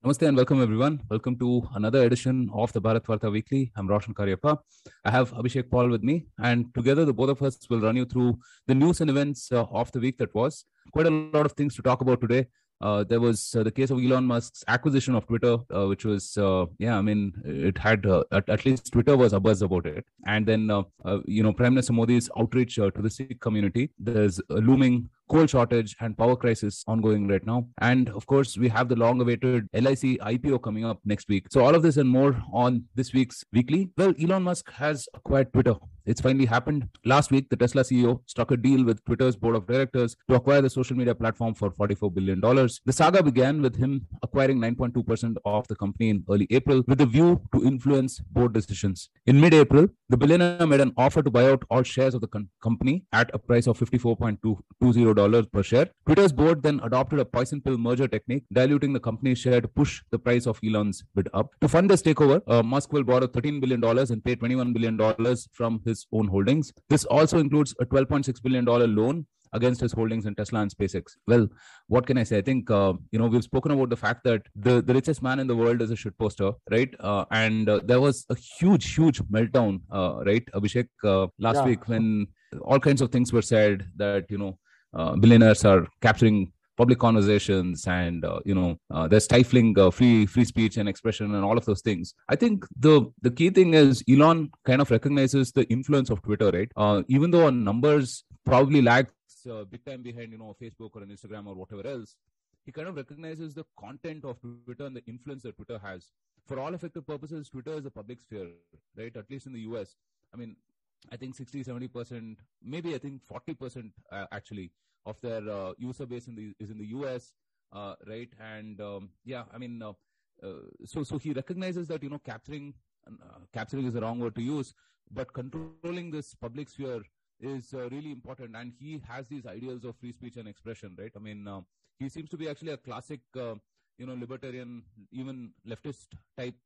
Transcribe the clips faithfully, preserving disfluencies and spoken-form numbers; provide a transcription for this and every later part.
Namaste and welcome everyone. Welcome to another edition of the Bharat Varta Weekly. I'm Roshan Karyappa. I have Abhishek Paul with me, and together the both of us will run you through the news and events uh, of the week that was. Quite a lot of things to talk about today. Uh, there was uh, the case of Elon Musk's acquisition of Twitter, uh, which was, uh, yeah, I mean, it had, uh, at, at least Twitter was abuzz about it. And then, uh, uh, you know, Prime Minister Modi's outreach uh, to the Sikh community. There's a looming coal shortage and power crisis ongoing right now. And of course, we have the long awaited L I C I P O coming up next week. So, all of this and more on this week's weekly. Well, Elon Musk has acquired Twitter. It's finally happened. Last week, the Tesla C E O struck a deal with Twitter's board of directors to acquire the social media platform for forty-four billion dollars. The saga began with him acquiring nine point two percent of the company in early April with a view to influence board decisions. In mid-April, the billionaire made an offer to buy out all shares of the con- company at a price of fifty-four point two zero dollars per share. Twitter's board then adopted a poison pill merger technique, diluting the company's share to push the price of Elon's bid up. To fund this takeover, uh, Musk will borrow thirteen billion dollars and pay twenty-one billion dollars from his own holdings. This also includes a twelve point six billion dollars loan against his holdings in Tesla and SpaceX. Well, what can I say? I think, uh, you know, we've spoken about the fact that the, the richest man in the world is a shitposter, right? Uh, and uh, there was a huge, huge meltdown, uh, right, Abhishek, uh, last Yeah. week when all kinds of things were said that, you know, uh, billionaires are capturing public conversations and uh, you know uh, they're stifling uh, free free speech and expression and all of those things. I think the the key thing is Elon kind of recognizes the influence of Twitter, right? Uh, even though our numbers probably lags uh, big time behind, you know, Facebook or an Instagram or whatever else, he kind of recognizes the content of Twitter and the influence that Twitter has. For all effective purposes, Twitter is a public sphere, right? At least in the U S. I mean, I think sixty, seventy percent, maybe I think forty percent uh, actually of their uh, user base in the is in the U S, uh, right? And um, yeah, I mean, uh, uh, so so he recognizes that, you know, capturing uh, capturing is the wrong word to use, but controlling this public sphere is uh, really important. And he has these ideals of free speech and expression, right? I mean, uh, he seems to be actually a classic, uh, you know, libertarian, even leftist type,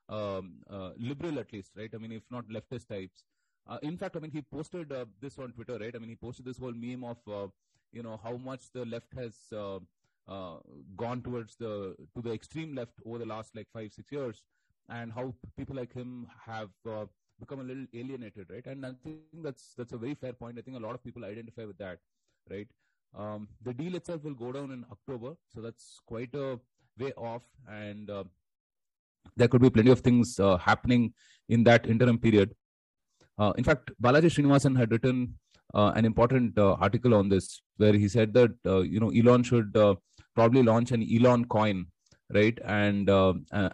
um, uh, liberal at least, right? I mean, if not leftist types. Uh, in fact, I mean, he posted uh, this on Twitter, right? I mean, he posted this whole meme of, uh, you know, how much the left has uh, uh, gone towards the to the extreme left over the last like five, six years, and how people like him have uh, become a little alienated, right? And I think that's that's a very fair point. I think a lot of people identify with that, right? Um, the deal itself will go down in October, so that's quite a way off, and uh, there could be plenty of things uh, happening in that interim period. Uh, in fact, Balaji Srinivasan had written uh, an important uh, article on this, where he said that uh, you know Elon should uh, probably launch an Elon coin, right? And uh, uh,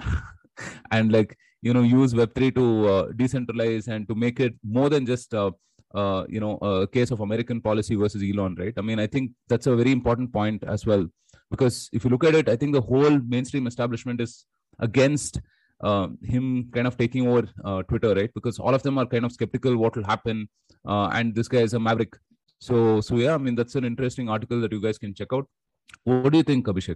and like you know use Web three to uh, decentralize and to make it more than just uh, uh, you know a case of American policy versus Elon, right? I mean, I think that's a very important point as well, because if you look at it, I think the whole mainstream establishment is against uh, him kind of taking over uh, Twitter, right? Because all of them are kind of skeptical what will happen, uh, and this guy is a maverick. So, so yeah, I mean that's an interesting article that you guys can check out. What do you think, Abhishek?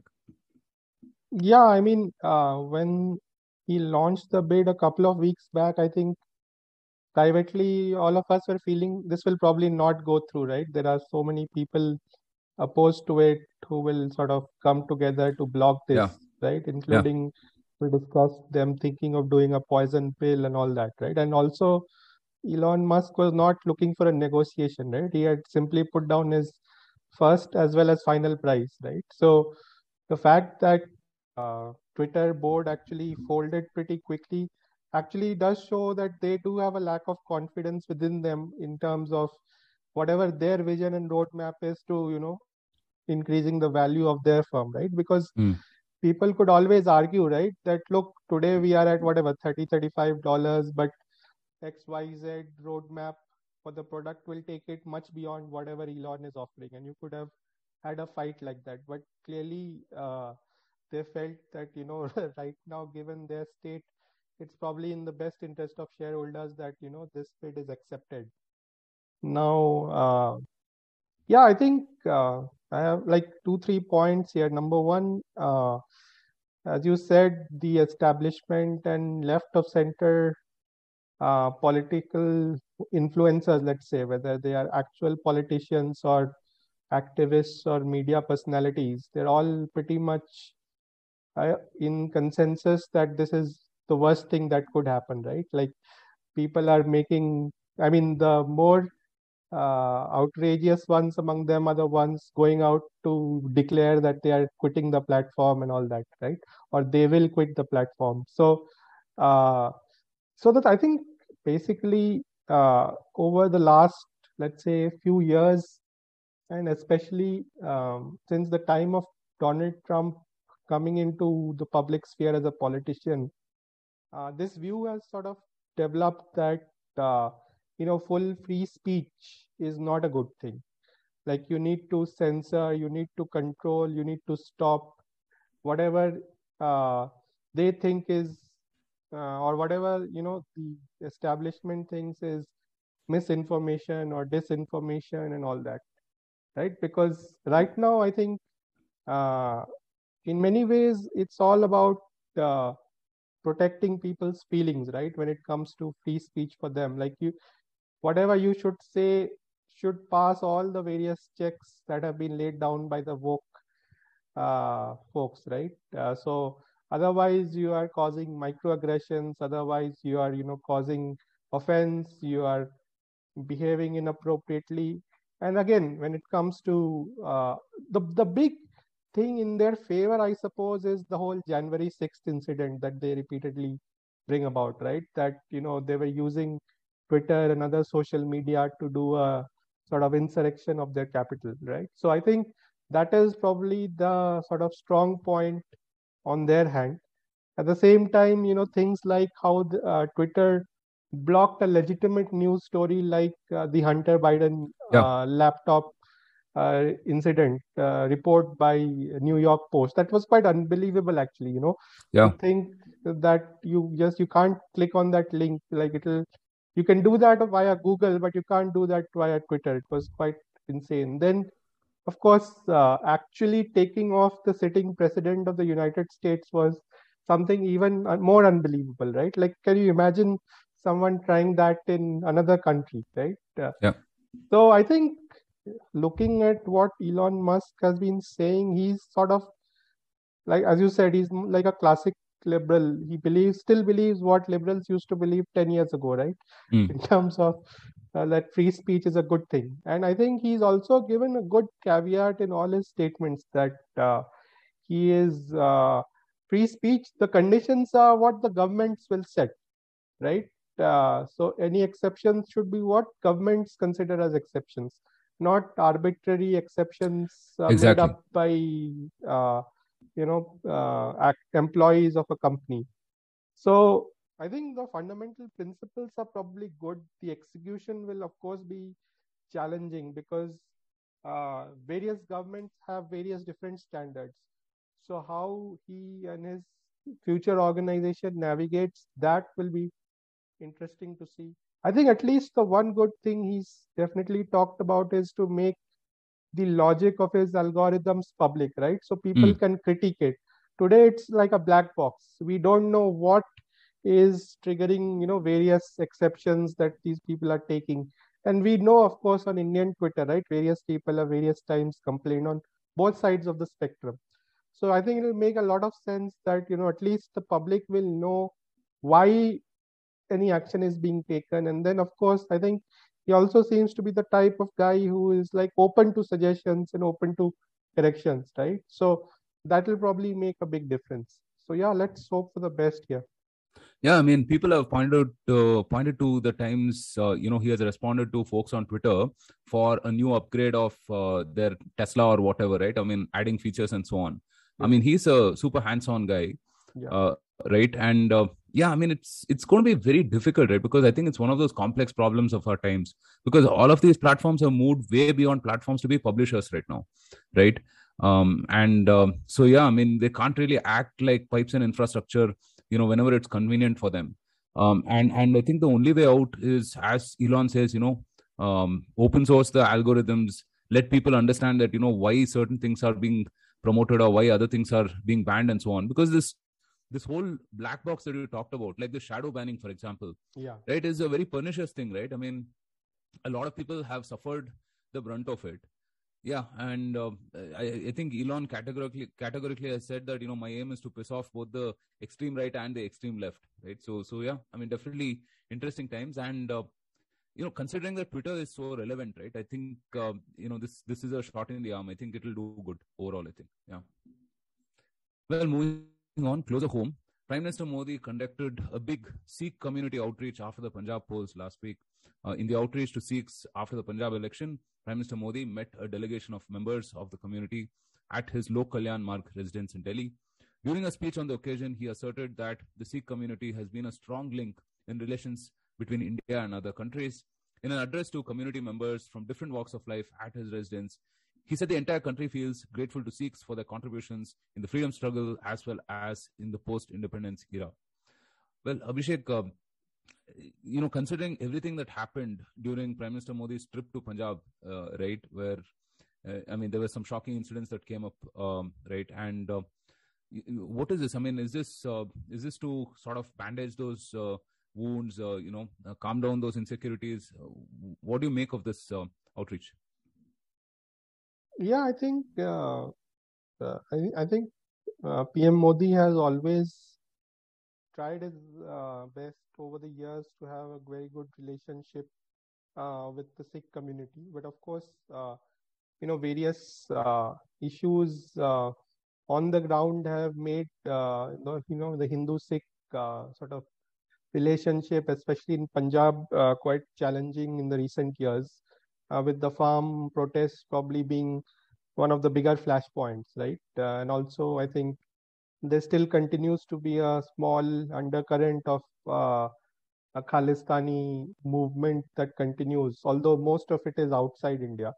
Yeah, I mean, uh, when he launched the bid a couple of weeks back, I think privately all of us were feeling this will probably not go through, right? There are so many people opposed to it who will sort of come together to block this, Yeah, right? yeah, Including we discussed them thinking of doing a poison pill and all that, right? And also Elon Musk was not looking for a negotiation, right? He had simply put down his first as well as final price, right? So the fact that uh, Twitter board actually folded pretty quickly actually does show that they do have a lack of confidence within them in terms of whatever their vision and roadmap is to, you know, increasing the value of their firm, right? Because mm, people could always argue, right, that look, today we are at whatever thirty, thirty-five dollars, but X Y Z roadmap for the product will take it much beyond whatever Elon is offering. And you could have had a fight like that. But clearly, uh, they felt that, you know, right now, given their state, it's probably in the best interest of shareholders that, you know, this bid is accepted. Now, uh, yeah, I think uh, I have like two, three points here. Number one, uh, as you said, the establishment and left of center uh, political influencers, let's say, whether they are actual politicians or activists or media personalities, they're all pretty much uh, in consensus that this is the worst thing that could happen, right? Like people are making, I mean, the more uh, outrageous ones among them are the ones going out to declare that they are quitting the platform and all that, right? Or they will quit the platform. So, uh, so that I think basically uh, over the last, let's say, few years, and especially um, since the time of Donald Trump coming into the public sphere as a politician, uh, this view has sort of developed that uh, you know full free speech is not a good thing. Like you need to censor, you need to control, you need to stop whatever uh, they think is uh, or whatever you know the establishment thinks is misinformation or disinformation and all that, right? Because right now I think uh, in many ways it's all about uh, protecting people's feelings, right? When it comes to free speech for them, like you, whatever you should say should pass all the various checks that have been laid down by the woke uh, folks, right? Uh, so otherwise you are causing microaggressions, otherwise you are, you know, causing offense, you are behaving inappropriately. And again, when it comes to uh, the the big thing in their favor, I suppose, is the whole January sixth incident that they repeatedly bring about, right? That, you know, they were using Twitter and other social media to do a sort of insurrection of their capital, right? So I think that is probably the sort of strong point on their hand. At the same time, you know, things like how the, uh, Twitter blocked a legitimate news story like uh, the Hunter Biden Yeah, uh, laptop uh, incident uh, report by New York Post. That was quite unbelievable, actually. You know, yeah, to think that you just you can't click on that link, like it'll you can do that via Google, but you can't do that via Twitter. It was quite insane. Then, of course, uh, actually taking off the sitting president of the United States was something even uh, more unbelievable, right? Like, can you imagine someone trying that in another country, right? Uh, yeah, so I think looking at what Elon Musk has been saying, he's sort of like, as you said, he's like a classic liberal. He believes, still believes what liberals used to believe ten years ago, right? mm, In terms of uh, that free speech is a good thing. And I think he's also given a good caveat in all his statements that uh, he is uh, free speech. The conditions are what the governments will set, right? Uh, so any exceptions should be what governments consider as exceptions, not arbitrary exceptions uh, made exactly. up by uh, you know uh, act, employees of a company. So I think the fundamental principles are probably good. The execution will, of course, be challenging because uh, various governments have various different standards. So how he and his future organization navigates that will be interesting to see. I think at least the one good thing he's definitely talked about is to make the logic of his algorithms public, right? So people Mm, can critique it. Today it's like a black box. We don't know what is triggering, you know, various exceptions that these people are taking. And we know, of course, on Indian Twitter, right, various people at various times complain on both sides of the spectrum. So I think it will make a lot of sense that, you know, at least the public will know why any action is being taken. And then, of course, I think he also seems to be the type of guy who is like open to suggestions and open to corrections, right? So that will probably make a big difference. So yeah, let's hope for the best here. yeah. I mean, people have pointed uh, pointed to the times uh, you know he has responded to folks on Twitter for a new upgrade of uh, their Tesla or whatever, right? I mean, adding features and so on. I Yeah, mean, he's a super hands-on guy, yeah, uh, right? And uh, yeah, I mean, it's it's going to be very difficult, right? Because I think it's one of those complex problems of our times. Because all of these platforms have moved way beyond platforms to be publishers right now, right? Um, and um so yeah, I mean, they can't really act like pipes and infrastructure, you know, whenever it's convenient for them. Um, and and I think the only way out is, as Elon says, you know, um, open source the algorithms, let people understand that, you know, why certain things are being promoted or why other things are being banned and so on. Because this this whole black box that you talked about, like the shadow banning, for example, yeah, right, is a very pernicious thing, right? I mean, a lot of people have suffered the brunt of it. Yeah, and uh, I, I think Elon categorically categorically has said that, you know, my aim is to piss off both the extreme right and the extreme left, right? So, so yeah, I mean, definitely interesting times, and uh, you know, considering that Twitter is so relevant, right? I think um, you know, this this is a shot in the arm. I think it will do good overall. I think, yeah. Well, moving on, closer home, Prime Minister Modi conducted a big Sikh community outreach after the Punjab polls last week. Uh, in the outreach to Sikhs after the Punjab election, Prime Minister Modi met a delegation of members of the community at his Lok Kalyan Marg residence in Delhi. During a speech on the occasion, he asserted that the Sikh community has been a strong link in relations between India and other countries. In an address to community members from different walks of life at his residence, he said the entire country feels grateful to Sikhs for their contributions in the freedom struggle as well as in the post-independence era. Well, Abhishek, uh, you know, considering everything that happened during Prime Minister Modi's trip to Punjab, uh, right, where, uh, I mean, there were some shocking incidents that came up, um, right, and uh, what is this? I mean, is this uh, is this to sort of bandage those uh, wounds, uh, you know, uh, calm down those insecurities? Uh, what do you make of this uh, outreach? Yeah, I think uh, uh, I, I think uh, P M Modi has always tried his uh, best over the years to have a very good relationship uh, with the Sikh community. But of course, uh, you know, various uh, issues uh, on the ground have made uh, you know the Hindu-Sikh uh, sort of relationship, especially in Punjab, uh, quite challenging in the recent years, uh, with the farm protests probably being one of the bigger flashpoints, right? Uh, and also, I think there still continues to be a small undercurrent of uh, a Khalistani movement that continues, although most of it is outside India.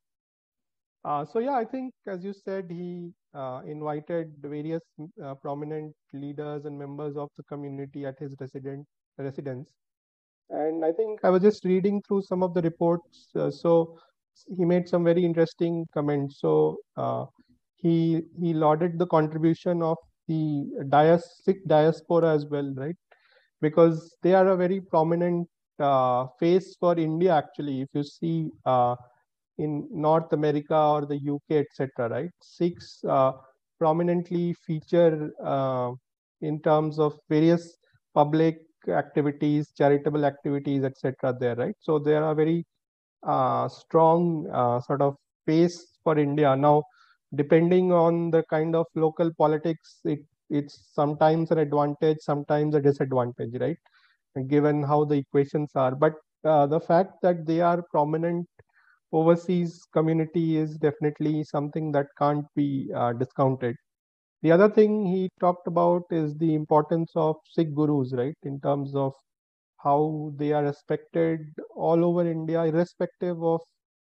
Uh, so yeah, I think, as you said, he uh, invited various uh, prominent leaders and members of the community at his resident residence. And I think I was just reading through some of the reports. Uh, so he made some very interesting comments. So uh, he he lauded the contribution of the dias- Sikh diaspora as well, right? Because they are a very prominent uh, face for India. Actually, if you see uh, in North America or the U K, et cetera, right? Sikhs uh, prominently feature uh, in terms of various public activities, charitable activities, et cetera. There, right? So they are a very uh, strong uh, sort of face for India. Now, depending on the kind of local politics, it it's sometimes an advantage, sometimes a disadvantage, right? Given how the equations are, but uh, the fact that they are prominent overseas community is definitely something that can't be uh, discounted. The other thing he talked about is the importance of Sikh gurus, right, in terms of how they are respected all over India, irrespective of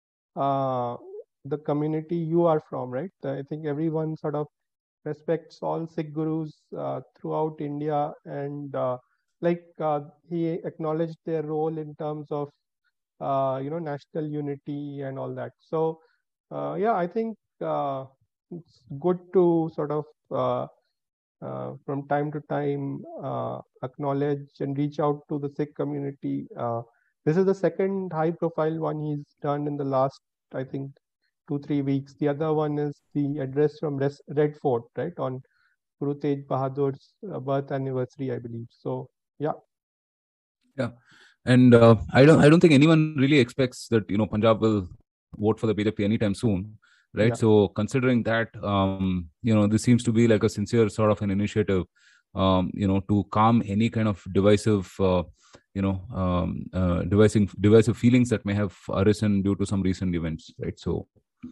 uh, the community you are from, right? I think everyone sort of respects all Sikh gurus uh, throughout India, and uh, like uh, he acknowledged their role in terms of uh, you know national unity and all that. So uh, yeah, I think uh, it's good to sort of uh, uh, from time to time uh, acknowledge and reach out to the Sikh community. Uh, this is the second high-profile one he's done in the last, I think, two three weeks. The other one is the address from Res- Red Fort, right, on Guru Tegh Bahadur's uh, birth anniversary, I believe. So yeah. Yeah, and uh, I don't I don't think anyone really expects that, you know, Punjab will vote for the B J P anytime soon, right? Yeah. So considering that, um, you know, this seems to be like a sincere sort of an initiative, um, you know, to calm any kind of divisive, uh, you know, um, uh, divisive divisive feelings that may have arisen due to some recent events, right? So,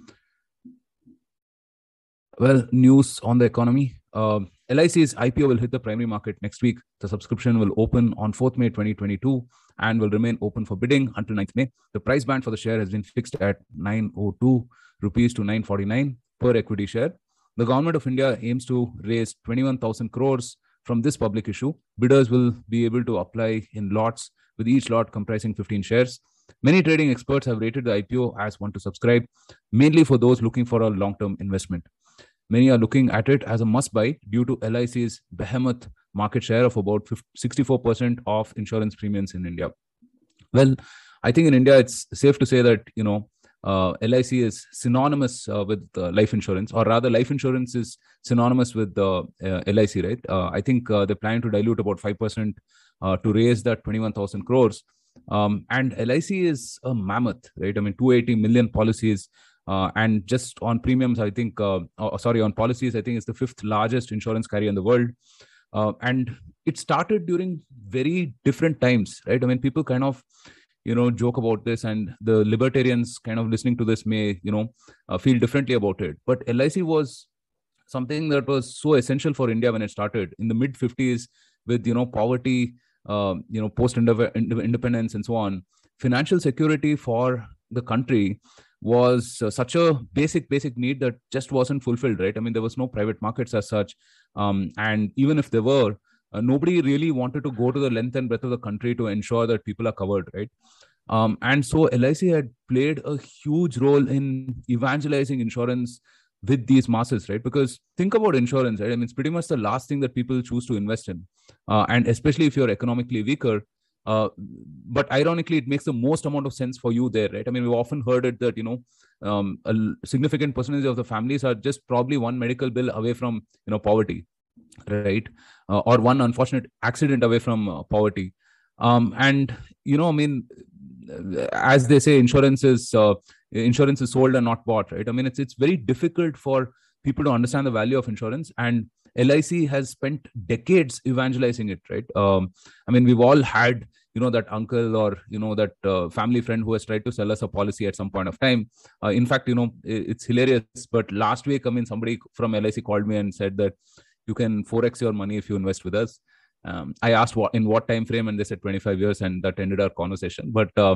well, news on the economy. Uh, L I C's I P O will hit the primary market next week. The subscription will open on fourth May twenty twenty-two and will remain open for bidding until ninth May. The price band for the share has been fixed at nine oh two rupees to nine forty-nine per equity share. The Government of India aims to raise twenty-one thousand crores from this public issue. Bidders will be able to apply in lots, with each lot comprising fifteen shares. Many trading experts have rated the I P O as one to subscribe, mainly for those looking for a long-term investment. Many are looking at it as a must-buy due to L I C's behemoth market share of about sixty-four percent of insurance premiums in India. Well, I think in India, it's safe to say that, you know, uh, L I C is synonymous uh, with uh, life insurance, or rather, life insurance is synonymous with uh, uh, L I C, right? Uh, I think uh, they're planning to dilute about five percent uh, to raise that twenty-one thousand crores. Um, and L I C is a mammoth, right? I mean, two hundred eighty million policies. Uh, and just on premiums, I think, uh, oh, sorry, on policies, I think it's the fifth largest insurance carrier in the world. Uh, and it started during very different times, right? I mean, people kind of, you know, joke about this, and the libertarians kind of listening to this may, you know, uh, feel differently about it. But L I C was something that was so essential for India when it started in the mid fifties with, you know, poverty, uh, you know, post independence and so on. Financial security for the country was uh, such a basic, basic need that just wasn't fulfilled, right? I mean, there was no private markets as such. Um, and even if there were, uh, nobody really wanted to go to the length and breadth of the country to ensure that people are covered, right? Um, and so L I C had played a huge role in evangelizing insurance with these masses, right? Because think about insurance, right? I mean, it's pretty much the last thing that people choose to invest in. Uh, and especially if you're economically weaker, Uh, but ironically, it makes the most amount of sense for you there, right? I mean, we've often heard it that, you know, um, a significant percentage of the families are just probably one medical bill away from, you know, poverty, right? Uh, or one unfortunate accident away from uh, poverty. Um, and, you know, I mean, as they say, insurance is, uh, insurance is sold and not bought, right? I mean, it's, it's very difficult for people to understand the value of insurance. And L I C has spent decades evangelizing it, right? Um, I mean, we've all had, you know, that uncle or, you know, that uh, family friend who has tried to sell us a policy at some point of time. Uh, in fact, you know, it's hilarious. But last week, I mean, somebody from L I C called me and said that you can forex your money if you invest with us. Um, I asked what in what time frame, and they said twenty-five years, and that ended our conversation. But uh,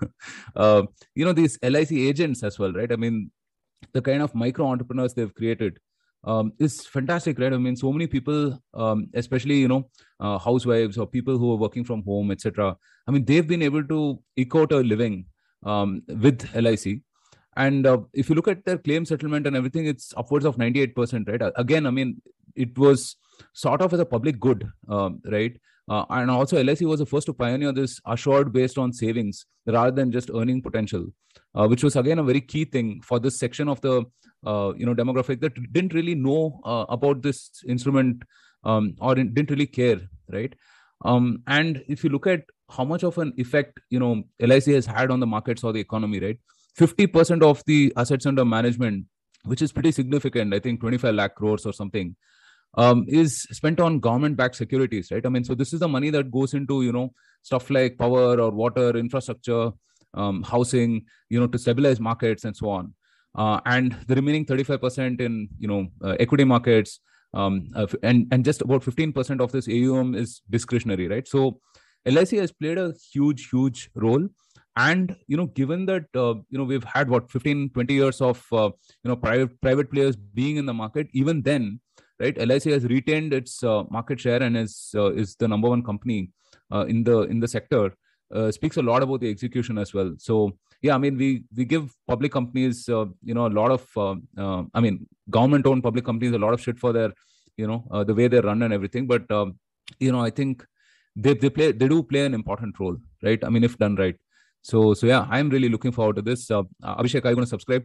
uh, you know, these L I C agents as well, right? I mean, the kind of micro entrepreneurs they've created um, is fantastic, right? I mean, so many people, um, especially, you know, uh, housewives or people who are working from home, et cetera. I mean, they've been able to eke out a living um, with L I C. And uh, if you look at their claim settlement and everything, it's upwards of ninety-eight percent, right? Again, I mean, it was sort of as a public good, um, right? Uh, and also L I C was the first to pioneer this assured based on savings rather than just earning potential, uh, which was again a very key thing for this section of the uh, you know demographic that didn't really know uh, about this instrument um, or didn't really care, right? Um, and if you look at how much of an effect you know L I C has had on the markets or the economy, right? fifty percent of the assets under management, which is pretty significant, I think twenty-five lakh crores or something, um, is spent on government-backed securities, right? I mean, so this is the money that goes into, you know, stuff like power or water infrastructure, um, housing, you know, to stabilize markets and so on. Uh, and the remaining thirty-five percent in, you know, uh, equity markets, um, uh, and, and just about fifteen percent of this A U M is discretionary, right? So L I C has played a huge, huge role. And, you know, given that, uh, you know, we've had what, fifteen, twenty years of, uh, you know, private private players being in the market, even then, right, L I C has retained its uh, market share and is uh, is the number one company uh, in the in the sector. Uh, speaks a lot about the execution as well. So, yeah, I mean, we we give public companies, uh, you know, a lot of, uh, uh, I mean, government-owned public companies a lot of shit for their, you know, uh, the way they run and everything. But, um, you know, I think they they play they do play an important role, right? I mean, if done right. So, so yeah, I'm really looking forward to this. Uh, Abhishek, are you going to subscribe?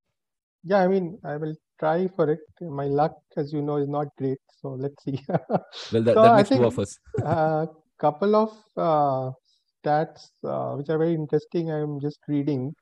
Yeah, I mean, I will try for it. My luck, as you know, is not great. So let's see. Well, that, so that I makes think two of us. a couple of uh, stats uh, which are very interesting. I'm just reading.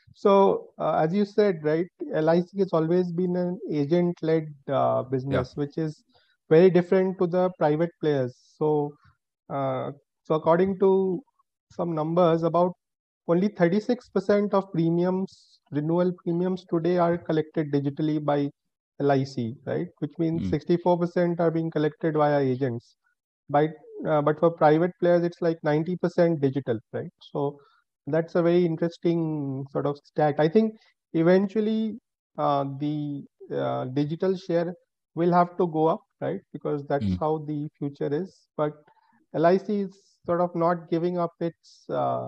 So uh, as you said, right, L I C has always been an agent-led uh, business, yeah. which is very different to the private players. So, uh, so according to some numbers, about only thirty-six percent of premiums, renewal premiums today are collected digitally by L I C, right? Which means mm. sixty-four percent are being collected via agents. By, uh, but for private players, it's like ninety percent digital, right? So that's a very interesting sort of stat. I think eventually uh, the uh, digital share will have to go up, right? Because that's mm. how the future is. But L I C is sort of not giving up its uh,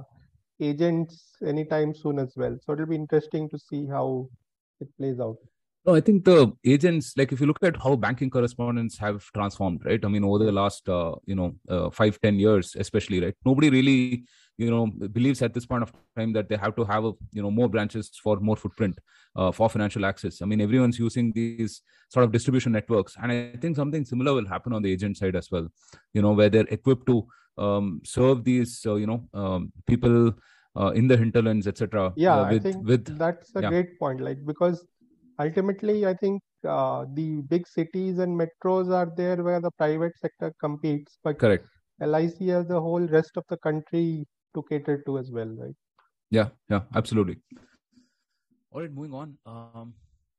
agents anytime soon as well. So it'll be interesting to see how it plays out. No, I think the agents, like if you look at how banking correspondents have transformed, right? I mean, over the last, uh, you know, uh, five, ten years, especially, right? Nobody really you know, believes at this point of time that they have to have, a, you know, more branches for more footprint uh, for financial access. I mean, everyone's using these sort of distribution networks. And I think something similar will happen on the agent side as well, you know, where they're equipped to um, serve these, uh, you know, um, people uh, in the hinterlands, et cetera. Yeah, uh, I with, think with, that's a yeah. great point. Like, because ultimately, I think uh, the big cities and metros are there where the private sector competes, but Correct. L I C has the whole rest of the country to cater to as well, right? Yeah, yeah, absolutely. All right, moving on. Um,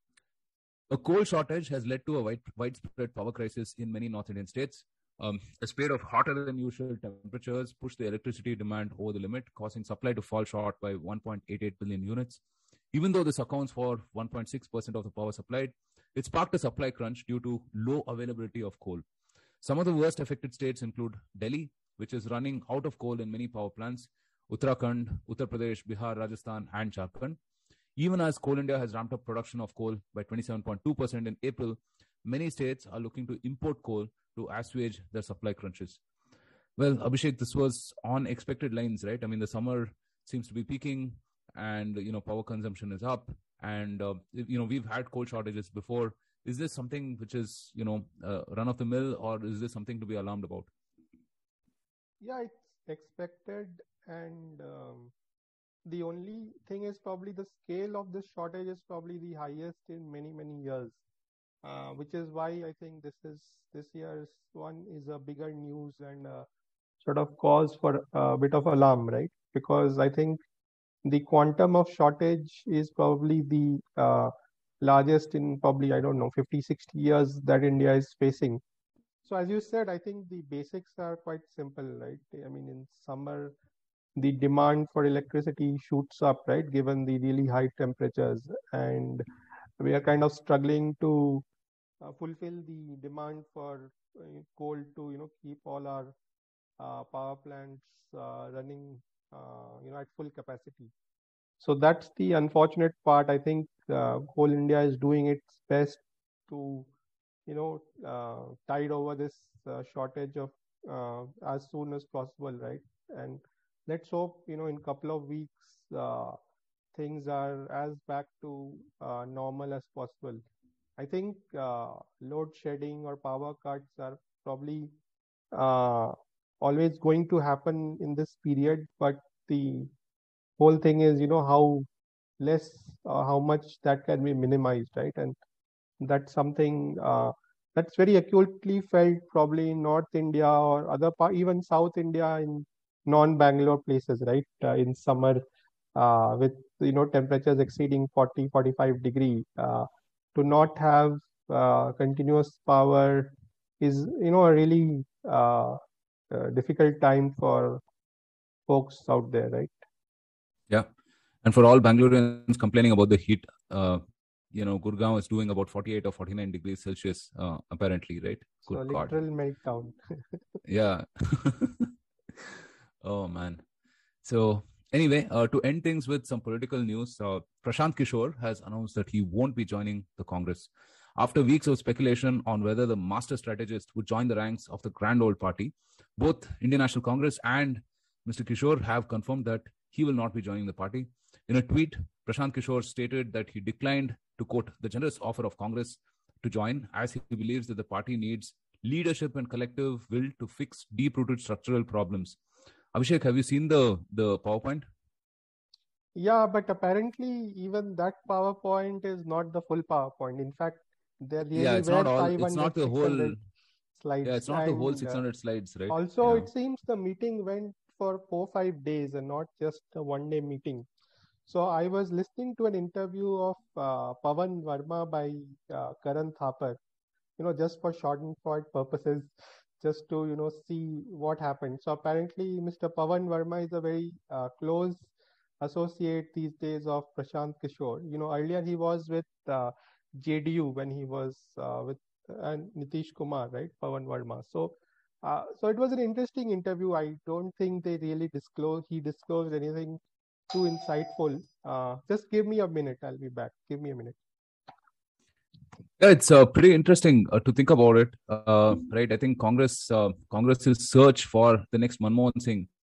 a coal shortage has led to a wide, widespread power crisis in many North Indian states. Um, a spate of hotter than usual temperatures pushed the electricity demand over the limit, causing supply to fall short by one point eight eight billion units. Even though this accounts for one point six percent of the power supplied, it sparked a supply crunch due to low availability of coal. Some of the worst affected states include Delhi, which is running out of coal in many power plants, Uttarakhand, Uttar Pradesh, Bihar, Rajasthan, and Jharkhand. Even as Coal India has ramped up production of coal by twenty-seven point two percent in April, many states are looking to import coal to assuage their supply crunches. Well, Abhishek, this was on expected lines, right? I mean, the summer seems to be peaking and, you know, power consumption is up. And, uh, you know, we've had coal shortages before. Is this something which is, you know, uh, run of the mill, or is this something to be alarmed about? Yeah, it's expected, and um, the only thing is probably the scale of this shortage is probably the highest in many, many years, uh, which is why I think this is this year's one is a bigger news and uh, sort of cause for a bit of alarm, right? Because I think the quantum of shortage is probably the uh, largest in probably, I don't know, fifty, sixty years that India is facing. So as you said, I think the basics are quite simple, right? I mean, in summer, the demand for electricity shoots up, right? Given the really high temperatures, and we are kind of struggling to uh, fulfill the demand for uh, coal to, you know, keep all our uh, power plants uh, running, uh, you know, at full capacity. So that's the unfortunate part. I think uh, Coal India is doing its best to, you know, uh, tide over this uh, shortage of uh, as soon as possible, right? And let's hope, you know, in couple of weeks, uh, things are as back to uh, normal as possible. I think uh, load shedding or power cuts are probably uh, always going to happen in this period, but the whole thing is, you know, how less, uh, how much that can be minimized, right? And that's something uh, that's very acutely felt probably in North India or other part, even South India in non-Bangalore places, right? Uh, in summer, uh, with, you know, temperatures exceeding forty, forty-five degree, uh, to not have uh, continuous power is, you know, a really uh, uh, difficult time for folks out there, right? Yeah. And for all Bangaloreans complaining about the heat, uh, you know, Gurgaon is doing about forty-eight or forty-nine degrees Celsius, uh, apparently, right? So Good God. literal meltdown. Yeah. Oh, man. So, anyway, uh, to end things with some political news, uh, Prashant Kishore has announced that he won't be joining the Congress. After weeks of speculation on whether the master strategist would join the ranks of the Grand Old Party, both Indian National Congress and Mister Kishore have confirmed that he will not be joining the party. In a tweet, Prashant Kishore stated that he declined to, quote, the generous offer of Congress to join, as he believes that the party needs leadership and collective will to fix deep-rooted structural problems. Abhishek, have you seen the, the PowerPoint? Yeah, but apparently even that PowerPoint is not the full PowerPoint. In fact, there Yeah, really it's were not all, it's not five hundred, the six whole, hundred slides. yeah, it's not the whole And uh, six hundred slides, right? also, Yeah. it seems the meeting went for four, five days and not just a one day meeting. So I was listening to an interview of uh, Pawan Verma by uh, Karan Thapar, you know, just for Schadenfreude purposes, just to, you know, see what happened. So apparently, Mister Pawan Verma is a very uh, close associate these days of Prashant Kishore. You know, earlier he was with uh, J D U when he was uh, with uh, Nitish Kumar, right? Pawan Verma. So, uh, so it was an interesting interview. I don't think they really disclosed. He disclosed anything too insightful. Uh, just give me a minute. I'll be back. Give me a minute. Yeah, it's uh, pretty interesting uh, to think about it, uh, right? I think Congress, uh, Congress's search for the next Manmohan Singh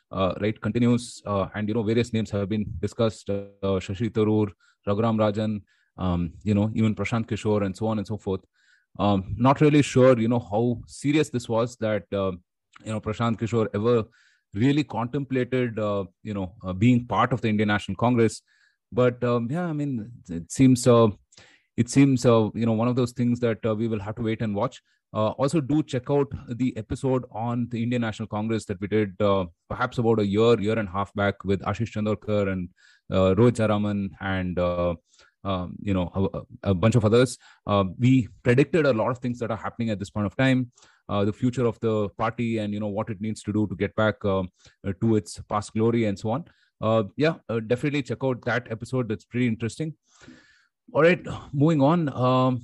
uh, right, continues, uh, and you know various names have been discussed: uh, Shashi Tharoor, Raghuram Rajan, um, you know even Prashant Kishore, and so on and so forth. Um, not really sure, you know, how serious this was that uh, you know Prashant Kishore ever really contemplated, uh, you know, uh, being part of the Indian National Congress. But um, yeah, I mean, it seems uh, it seems uh, you know one of those things that uh, we will have to wait and watch. Uh, also, do check out the episode on the Indian National Congress that we did uh, perhaps about a year, year and a half back with Ashish Chandorkar and uh, Rohit Jaraman and uh, um, you know a, a bunch of others. Uh, we predicted a lot of things that are happening at this point of time, uh, the future of the party, and you know what it needs to do to get back uh, uh, to its past glory and so on. Uh, yeah, uh, definitely check out that episode. That's pretty interesting. All right, moving on. Um,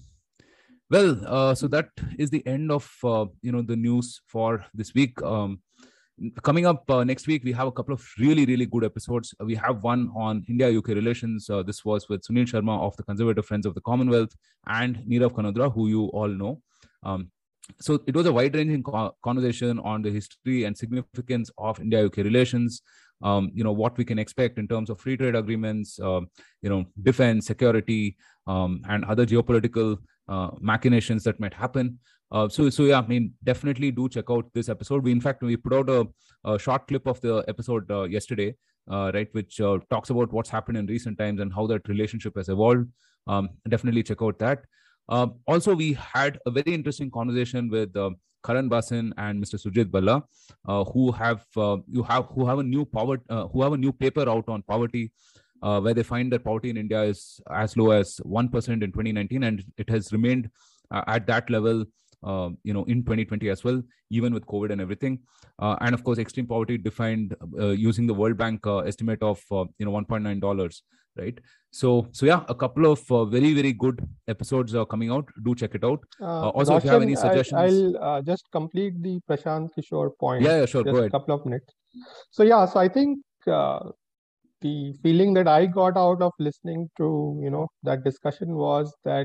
well, uh, so that is the end of uh, you know the news for this week. Um, coming up uh, next week, we have a couple of really, really good episodes. We have one on India-U K relations. Uh, this was with Sunil Sharma of the Conservative Friends of the Commonwealth and Nirav Kanadra, who you all know. Um, so it was a wide-ranging co- conversation on the history and significance of India-U K relations. Um, you know what we can expect in terms of free trade agreements, uh, you know, defense, security, um, and other geopolitical uh, machinations that might happen. Uh, so, so yeah, I mean, definitely do check out this episode. We, in fact, we put out a, a short clip of the episode uh, yesterday, uh, right, which uh, talks about what's happened in recent times and how that relationship has evolved. Um, definitely check out that. Uh, also, we had a very interesting conversation with uh, Karan Basin and Mister Sujit Balla, uh, who have uh, you have who have a new power uh, who have a new paper out on poverty, uh, where they find that poverty in India is as low as one percent in twenty nineteen, and it has remained uh, at that level, uh, you know, in twenty twenty as well, even with COVID and everything. Uh, and of course, extreme poverty defined uh, using the World Bank uh, estimate of uh, you know one point nine dollars, right? So, so yeah, a couple of uh, very, very good episodes are coming out. Do check it out. Uh, Uh, also, if you have any Roshan, I, suggestions, I'll uh, just complete the Prashant Kishore point, yeah, yeah, sure, go just a ahead. couple of minutes. So yeah, so I think uh, the feeling that I got out of listening to, you know, that discussion was that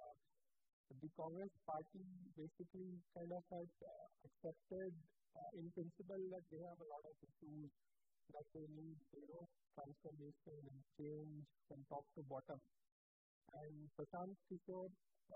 the Congress party basically kind of had uh, accepted uh, in principle that they have a lot of issues that they need, you know, transformation and change from top to bottom. And Prashant Kishore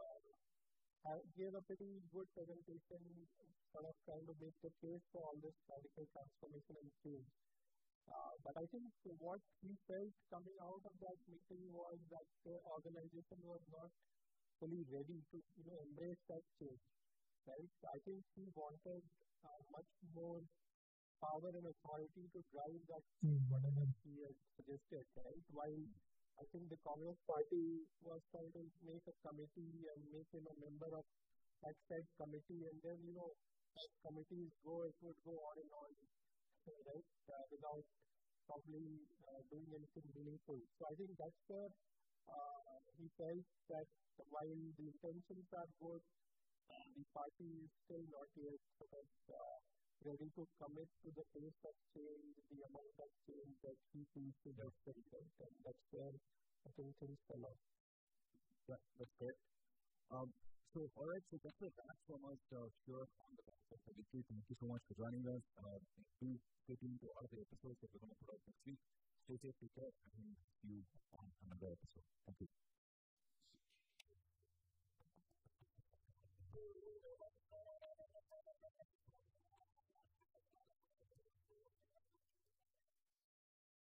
uh, gave a pretty good presentation, sort of trying to make the case for all this radical transformation and change. Uh, but I think what he felt coming out of that meeting was that the organization was not fully ready to, you know, embrace that change, right? I think he wanted uh, much more power and authority to drive that change, whatever he had suggested, right? While I think the Congress party was trying to make a committee and make him a member of that said committee, and then, you know, as committees go, it would go on and on, right, uh, without probably uh, doing anything meaningful. So I think that's where uh, he felt that while the intentions are good, uh, the party is still not yet sort of uh, ready to commit to the pace of change, the amount of change that he feels is necessary, right? And that's where I think things fell off. Yeah, that's great. Um, so, all right, so that's it. That's from us uh, here on the Concept Edition. Thank you so much for joining us. Uh, do stay tuned to all of the episodes that we're going to put out next week. Stay safe, take care, and see you on another episode. Thank you.